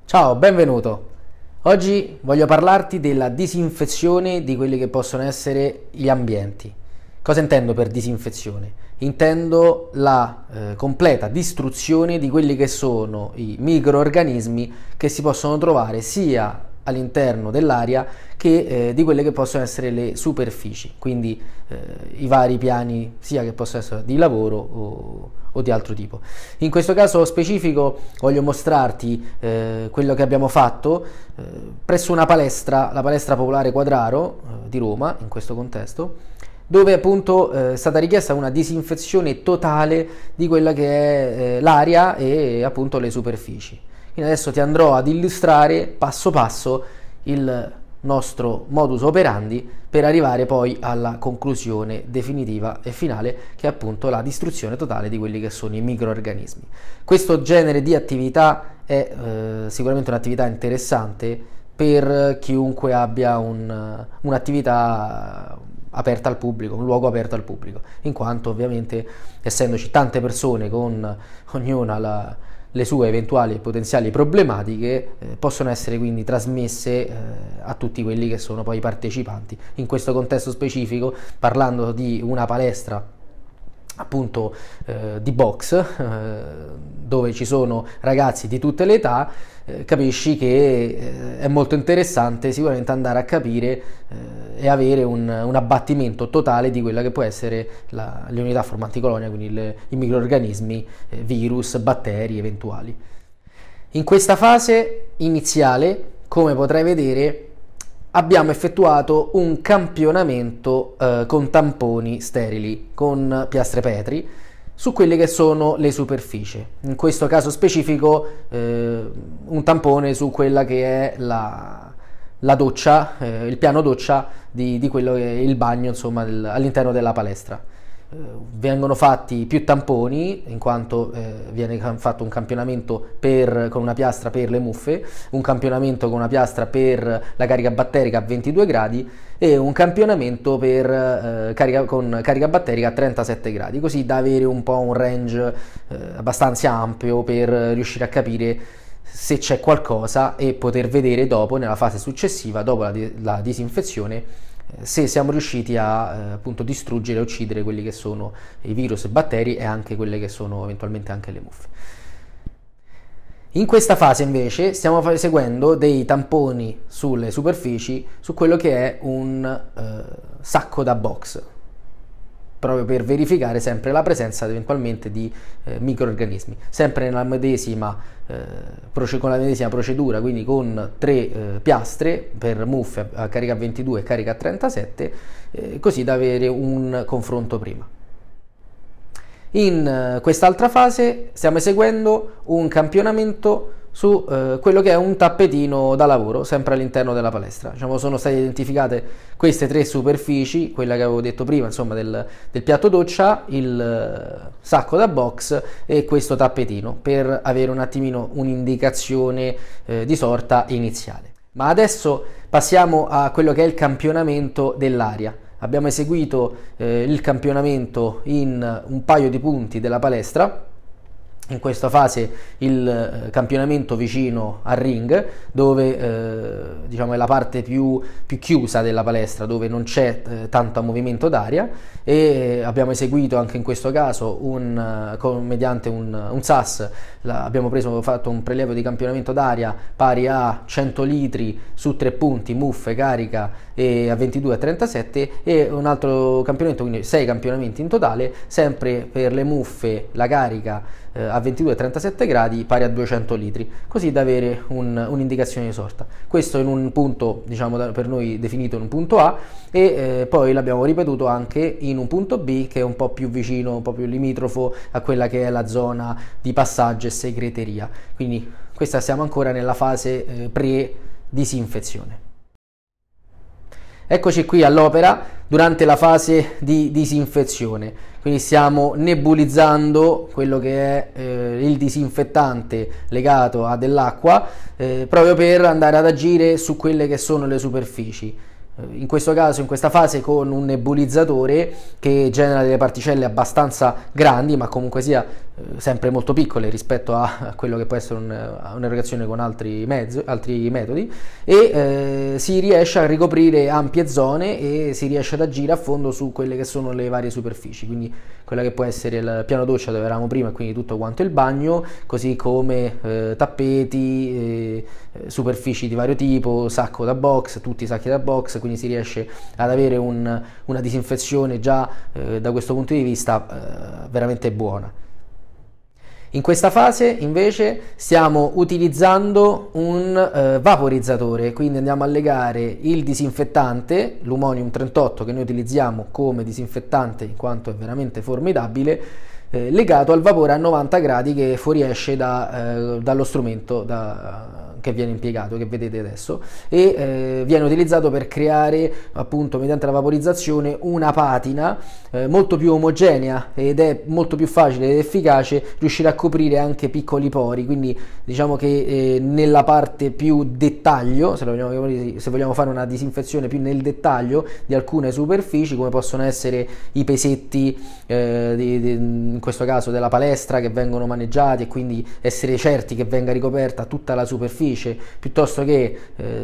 Ciao, benvenuto. Oggi voglio parlarti della disinfezione di quelli che possono essere gli ambienti. Cosa intendo per disinfezione? Intendo la completa distruzione di quelli che sono i microrganismi che si possono trovare sia all'interno dell'aria che di quelle che possono essere le superfici, quindi i vari piani sia che possano essere di lavoro o di altro tipo. In questo caso specifico voglio mostrarti quello che abbiamo fatto presso una palestra, la palestra popolare Quadraro di Roma, in questo contesto, dove appunto è stata richiesta una disinfezione totale di quella che è l'aria e appunto le superfici. Quindi adesso ti andrò ad illustrare passo passo il nostro modus operandi per arrivare poi alla conclusione definitiva e finale, che è appunto la distruzione totale di quelli che sono i microrganismi. Questo genere di attività è sicuramente un'attività interessante per chiunque abbia un'attività aperta al pubblico, un luogo aperto al pubblico, in quanto ovviamente essendoci tante persone con ognuna le sue eventuali e potenziali problematiche possono essere quindi trasmesse a tutti quelli che sono poi i partecipanti. In questo contesto specifico, parlando di una palestra appunto di box dove ci sono ragazzi di tutte le età, capisci che è molto interessante sicuramente andare a capire e avere un abbattimento totale di quella che può essere le unità formanti colonia, quindi i microrganismi, virus, batteri eventuali. In questa fase iniziale, come potrai vedere, abbiamo effettuato un campionamento con tamponi sterili, con piastre Petri, su quelle che sono le superfici. In questo caso specifico un tampone su quella che è la doccia, il piano doccia di quello che è il bagno, insomma, all'interno della palestra. Vengono fatti più tamponi, in quanto viene fatto un campionamento con una piastra per le muffe, un campionamento con una piastra per la carica batterica a 22 gradi e un campionamento con carica batterica a 37 gradi, così da avere un po' un range abbastanza ampio per riuscire a capire se c'è qualcosa e poter vedere dopo, nella fase successiva, dopo la disinfezione, se siamo riusciti a appunto distruggere e uccidere quelli che sono i virus e batteri e anche quelle che sono eventualmente anche le muffe. In questa fase invece stiamo seguendo dei tamponi sulle superfici su quello che è un sacco da box, proprio per verificare sempre la presenza eventualmente di microrganismi, sempre con la medesima procedura, quindi con 3 piastre per muffe a carica 22 e carica 37, così da avere un confronto prima. In quest'altra fase stiamo eseguendo un campionamento su quello che è un tappetino da lavoro, sempre all'interno della palestra. Diciamo, sono state identificate queste 3 superfici, quella che avevo detto prima, insomma, del piatto doccia, il sacco da box e questo tappetino, per avere un attimino un'indicazione di sorta iniziale. Ma adesso passiamo a quello che è il campionamento dell'aria. Abbiamo eseguito il campionamento in un paio di punti della palestra. In questa fase il campionamento vicino al ring, dove diciamo è la parte più chiusa della palestra, dove non c'è tanto movimento d'aria, e abbiamo eseguito anche in questo caso mediante un SAS, abbiamo fatto un prelievo di campionamento d'aria pari a 100 litri su 3 punti, muffe, carica e a 22 e 37, e un altro campionamento, quindi 6 campionamenti in totale, sempre per le muffe, la carica a 22 e 37 gradi pari a 200 litri, così da avere un'indicazione di sorta. Questo in un punto, diciamo, per noi definito in un punto A, e poi l'abbiamo ripetuto anche in un punto B che è un po' più vicino, un po' più limitrofo a quella che è la zona di passaggio e segreteria. Quindi questa siamo ancora nella fase pre-disinfezione. Eccoci qui all'opera durante la fase di disinfezione, quindi stiamo nebulizzando quello che è il disinfettante legato a dell'acqua, proprio per andare ad agire su quelle che sono le superfici. In questo caso, in questa fase, con un nebulizzatore che genera delle particelle abbastanza grandi, ma comunque sia sempre molto piccole rispetto a quello che può essere un'erogazione con altri metodi, e si riesce a ricoprire ampie zone e si riesce ad agire a fondo su quelle che sono le varie superfici, quindi quella che può essere il piano doccia dove eravamo prima, quindi tutto quanto il bagno, così come tappeti, superfici di vario tipo, sacco da box, tutti i sacchi da box, quindi si riesce ad avere una disinfezione già da questo punto di vista veramente buona. In questa fase invece stiamo utilizzando un vaporizzatore, quindi andiamo a legare il disinfettante, l'Umonium 38 che noi utilizziamo come disinfettante in quanto è veramente formidabile, legato al vapore a 90 gradi che fuoriesce dallo strumento che viene impiegato, che vedete adesso, e viene utilizzato per creare appunto mediante la vaporizzazione una patina molto più omogenea, ed è molto più facile ed efficace riuscire a coprire anche piccoli pori, quindi diciamo che nella parte più dettaglio, se vogliamo fare una disinfezione più nel dettaglio di alcune superfici, come possono essere i pesetti in questo caso della palestra, che vengono maneggiati e quindi essere certi che venga ricoperta tutta la superficie piuttosto che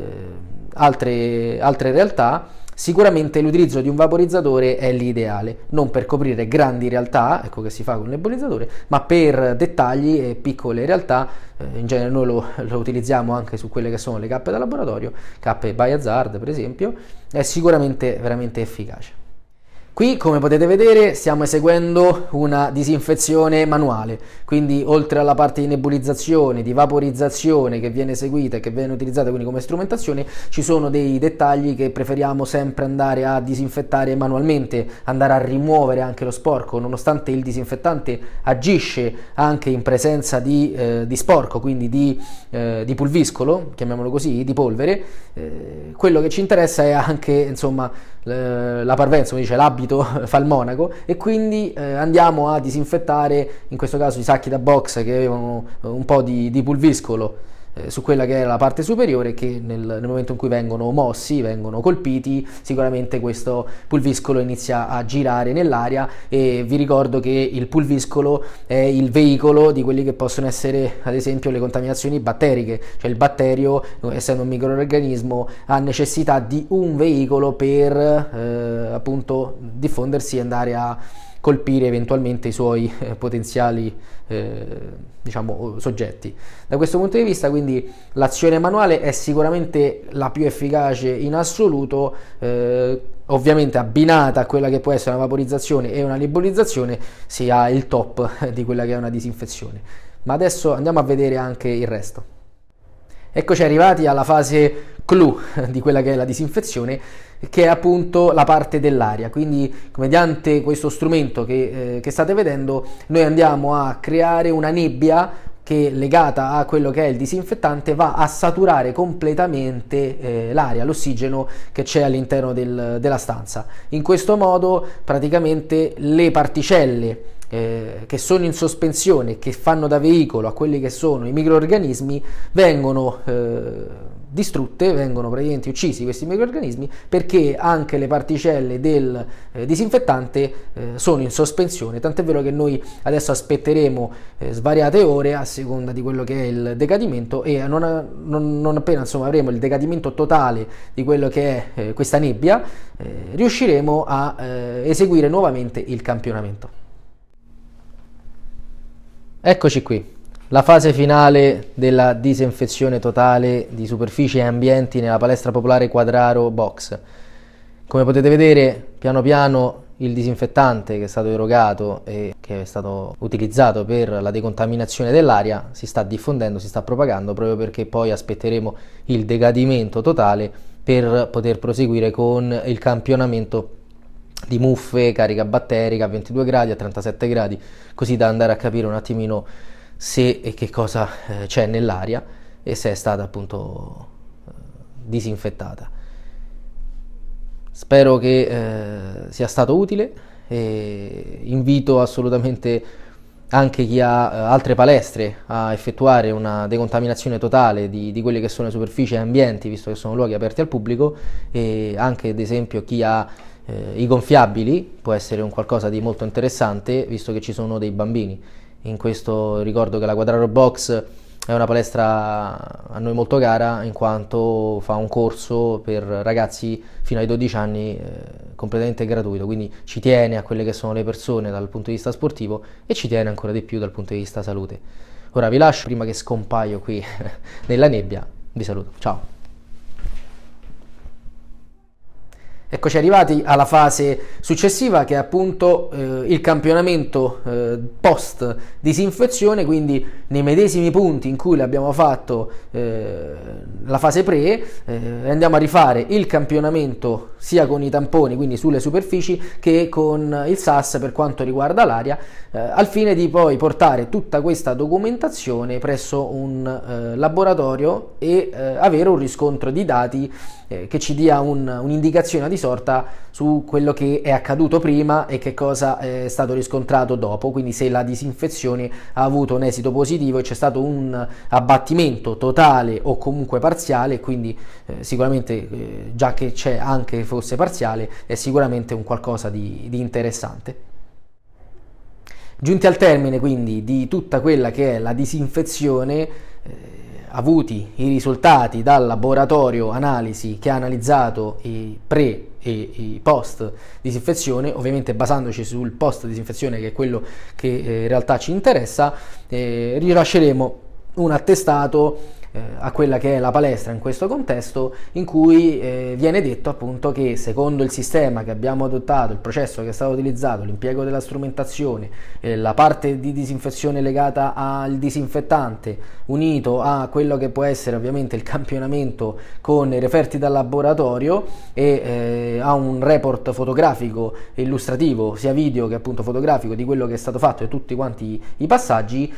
altre realtà, sicuramente l'utilizzo di un vaporizzatore è l'ideale, non per coprire grandi realtà, ecco che si fa con il nebulizzatore, ma per dettagli e piccole realtà. In genere noi lo utilizziamo anche su quelle che sono le cappe da laboratorio, cappe Biohazard per esempio, è sicuramente veramente efficace. Qui, come potete vedere, stiamo eseguendo una disinfezione manuale, quindi oltre alla parte di nebulizzazione, di vaporizzazione che viene eseguita e che viene utilizzata quindi come strumentazione, ci sono dei dettagli che preferiamo sempre andare a disinfettare manualmente, andare a rimuovere anche lo sporco, nonostante il disinfettante agisce anche in presenza di sporco, quindi di pulviscolo, chiamiamolo così, di polvere. Quello che ci interessa è anche, insomma, la parvenza, come dice, l'abito fa il monaco, e quindi andiamo a disinfettare in questo caso i sacchi da box che avevano un po' di pulviscolo su quella che era la parte superiore, che nel momento in cui vengono mossi, vengono colpiti, sicuramente questo pulviscolo inizia a girare nell'aria, e vi ricordo che il pulviscolo è il veicolo di quelli che possono essere ad esempio le contaminazioni batteriche, cioè il batterio, essendo un microorganismo, ha necessità di un veicolo per appunto diffondersi e andare a colpire eventualmente i suoi potenziali diciamo soggetti. Da questo punto di vista quindi l'azione manuale è sicuramente la più efficace in assoluto, ovviamente abbinata a quella che può essere una vaporizzazione e una nebulizzazione si ha il top di quella che è una disinfezione. Ma adesso andiamo a vedere anche il resto. Eccoci arrivati alla fase clou di quella che è la disinfezione, che è appunto la parte dell'aria. Quindi mediante questo strumento che state vedendo noi andiamo a creare una nebbia che, legata a quello che è il disinfettante, va a saturare completamente l'aria, l'ossigeno che c'è all'interno della stanza. In questo modo praticamente le particelle che sono in sospensione, che fanno da veicolo a quelli che sono i microrganismi, vengono distrutte, vengono praticamente uccisi questi microrganismi, perché anche le particelle del disinfettante sono in sospensione, tant'è vero che noi adesso aspetteremo svariate ore a seconda di quello che è il decadimento, e non appena insomma avremo il decadimento totale di quello che è questa nebbia, riusciremo a eseguire nuovamente il campionamento. Eccoci qui, la fase finale della disinfezione totale di superfici e ambienti nella palestra popolare Quadraro Box. Come potete vedere, piano piano il disinfettante che è stato erogato e che è stato utilizzato per la decontaminazione dell'aria si sta diffondendo, si sta propagando, proprio perché poi aspetteremo il decadimento totale per poter proseguire con il campionamento di muffe, carica batterica a 22 gradi, a 37 gradi, così da andare a capire un attimino se e che cosa c'è nell'aria e se è stata appunto disinfettata. Spero che sia stato utile, e invito assolutamente anche chi ha altre palestre a effettuare una decontaminazione totale di quelle che sono le superfici e ambienti, visto che sono luoghi aperti al pubblico, e anche ad esempio chi ha i gonfiabili, può essere un qualcosa di molto interessante, visto che ci sono dei bambini In questo ricordo che la Quadraro Box è una palestra a noi molto cara, in quanto fa un corso per ragazzi fino ai 12 anni completamente gratuito, quindi ci tiene a quelle che sono le persone dal punto di vista sportivo e ci tiene ancora di più dal punto di vista salute. Ora vi lascio, prima che scompaio qui nella nebbia, vi saluto, ciao! Eccoci arrivati alla fase successiva, che è appunto il campionamento post disinfezione, quindi nei medesimi punti in cui l'abbiamo fatto la fase pre, andiamo a rifare il campionamento sia con i tamponi, quindi sulle superfici, che con il SAS per quanto riguarda l'aria, al fine di poi portare tutta questa documentazione presso un laboratorio e avere un riscontro di dati che ci dia un'indicazione di sorta su quello che è accaduto prima e che cosa è stato riscontrato dopo, quindi se la disinfezione ha avuto un esito positivo e c'è stato un abbattimento totale o comunque parziale, quindi sicuramente già che c'è anche fosse parziale è sicuramente un qualcosa di interessante. Giunti al termine quindi di tutta quella che è la disinfezione, avuti i risultati dal laboratorio analisi che ha analizzato i pre e i post disinfezione, ovviamente basandoci sul post disinfezione che è quello che in realtà ci interessa, rilasceremo un attestato a quella che è la palestra in questo contesto, in cui viene detto appunto che secondo il sistema che abbiamo adottato, il processo che è stato utilizzato, l'impiego della strumentazione, la parte di disinfezione legata al disinfettante unito a quello che può essere ovviamente il campionamento con i referti dal laboratorio e a un report fotografico e illustrativo sia video che appunto fotografico di quello che è stato fatto e tutti quanti i passaggi,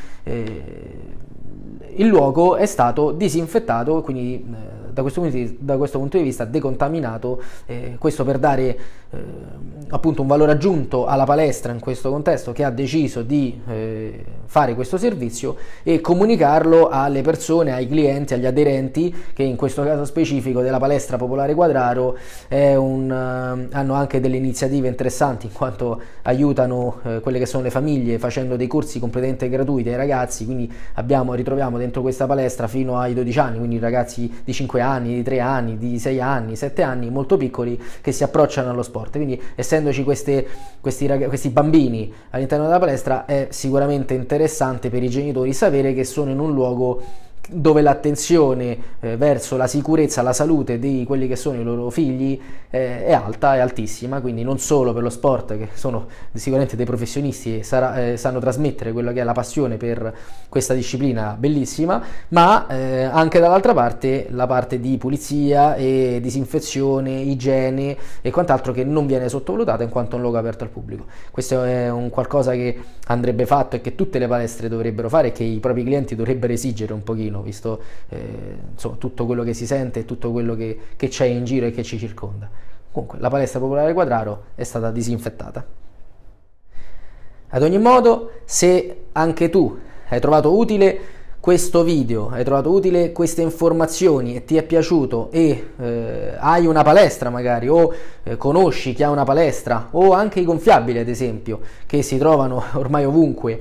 il luogo è stato disinfettato, quindi da questo punto di vista decontaminato, questo per dare appunto un valore aggiunto alla palestra in questo contesto, che ha deciso di fare questo servizio, e comunicarlo alle persone, ai clienti, agli aderenti, che in questo caso specifico della palestra Popolare Quadraro hanno anche delle iniziative interessanti, in quanto aiutano quelle che sono le famiglie facendo dei corsi completamente gratuiti ai ragazzi, quindi ritroviamo dentro questa palestra fino ai 12 anni, quindi ragazzi di 5 anni, di 3 anni, di 6 anni, 7 anni, molto piccoli, che si approcciano allo sport. Quindi essendoci questi bambini all'interno della palestra, è sicuramente interessante per i genitori sapere che sono in un luogo dove l'attenzione verso la sicurezza, la salute di quelli che sono i loro figli è alta, è altissima, quindi non solo per lo sport, che sono sicuramente dei professionisti e sanno trasmettere quella che è la passione per questa disciplina bellissima, ma anche dall'altra parte la parte di pulizia e disinfezione, igiene e quant'altro, che non viene sottovalutata in quanto è un luogo aperto al pubblico. Questo è un qualcosa che andrebbe fatto e che tutte le palestre dovrebbero fare e che i propri clienti dovrebbero esigere un pochino, visto insomma, tutto quello che si sente e tutto quello che c'è in giro e che ci circonda. Comunque la palestra Popolare Quadraro è stata disinfettata. Ad ogni modo, se anche tu hai trovato utile questo video, hai trovato utile queste informazioni e ti è piaciuto e hai una palestra magari, o conosci chi ha una palestra, o anche i gonfiabili ad esempio, che si trovano ormai ovunque,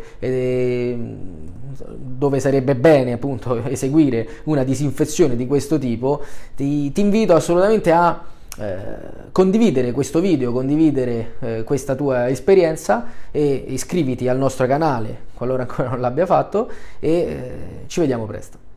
dove sarebbe bene appunto eseguire una disinfezione di questo tipo, ti invito assolutamente a condividere questo video, condividere questa tua esperienza, e iscriviti al nostro canale qualora ancora non l'abbia fatto, e ci vediamo presto.